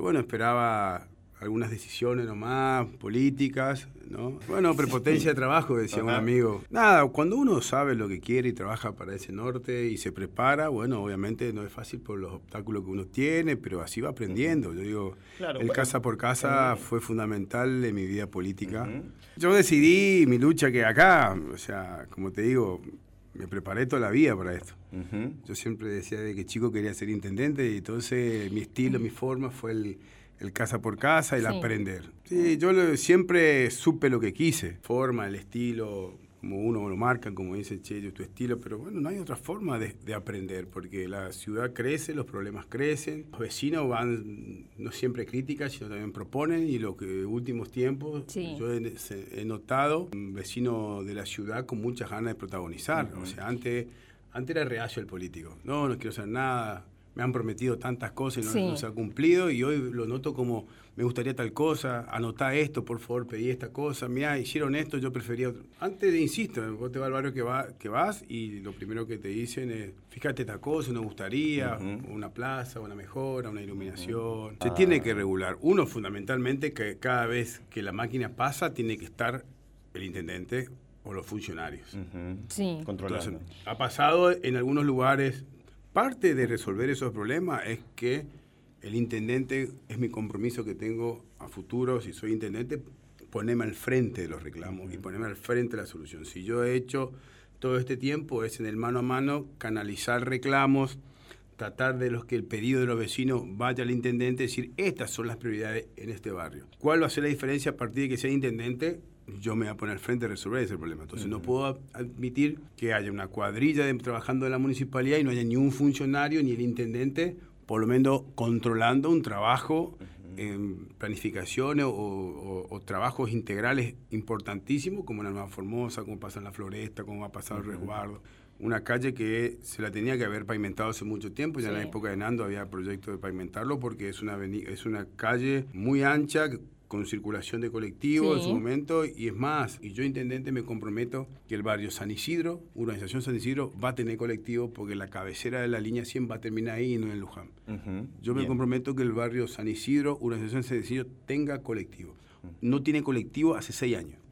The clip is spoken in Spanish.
bueno, esperaba algunas decisiones nomás, políticas, ¿no? Bueno, prepotencia de trabajo, decía un amigo. Nada, cuando uno sabe lo que quiere y trabaja para ese norte y se prepara, bueno, obviamente no es fácil por los obstáculos que uno tiene, pero así va aprendiendo. Yo digo, Claro, el bueno, casa por casa fue fundamental en mi vida política. Yo decidí mi lucha que acá, o sea, como te digo, me preparé toda la vida para esto. Yo siempre decía de que chico quería ser intendente y entonces mi estilo, mi forma fue el casa por casa, el aprender. Sí, yo siempre supe lo que quise. Forma, el estilo, como uno lo marca, como dice Che, tu estilo, pero bueno, no hay otra forma de aprender, porque la ciudad crece, los problemas crecen, los vecinos van no siempre críticas, sino también proponen, y lo que en últimos tiempos yo he notado, un vecino de la ciudad con muchas ganas de protagonizar. O sea, antes era reacio el político. No quiero hacer nada. Me han prometido tantas cosas y no se ha cumplido, y hoy lo noto como, me gustaría tal cosa, anotá esto, por favor, pedí esta cosa, mirá, hicieron esto, yo prefería otro. Antes, insisto, vos te vas al barrio que vas y lo primero que te dicen es, fíjate esta cosa, nos gustaría, una plaza, una mejora, una iluminación. Se tiene que regular. Uno, fundamentalmente, que cada vez que la máquina pasa, tiene que estar el intendente o los funcionarios. Controlando. Entonces, ha pasado en algunos lugares. Parte de resolver esos problemas es que el intendente, es mi compromiso que tengo a futuro, si soy intendente, ponerme al frente de los reclamos y ponerme al frente de la solución. Si yo he hecho todo este tiempo, es en el mano a mano, canalizar reclamos, tratar de que el pedido de los vecinos vaya al intendente, decir, estas son las prioridades en este barrio. ¿Cuál va a ser la diferencia a partir de que sea intendente? Yo me voy a poner al frente de resolver ese problema. Entonces no puedo admitir que haya una cuadrilla trabajando en la municipalidad y no haya ni un funcionario ni el intendente, por lo menos controlando un trabajo en planificaciones o trabajos integrales importantísimos, como en la Nueva Formosa, como pasa en la Floresta, como ha pasado el Resguardo. Una calle que se la tenía que haber pavimentado hace mucho tiempo. Ya en la época de Nando había proyecto de pavimentarlo, porque es una calle muy ancha, con circulación de colectivos en su momento, y es más, y yo intendente me comprometo que el barrio San Isidro, urbanización San Isidro, va a tener colectivo, porque la cabecera de la línea 100 va a terminar ahí y no en Luján. Yo me comprometo que el barrio San Isidro, urbanización San Isidro, tenga colectivo. No tiene colectivo hace 6 años.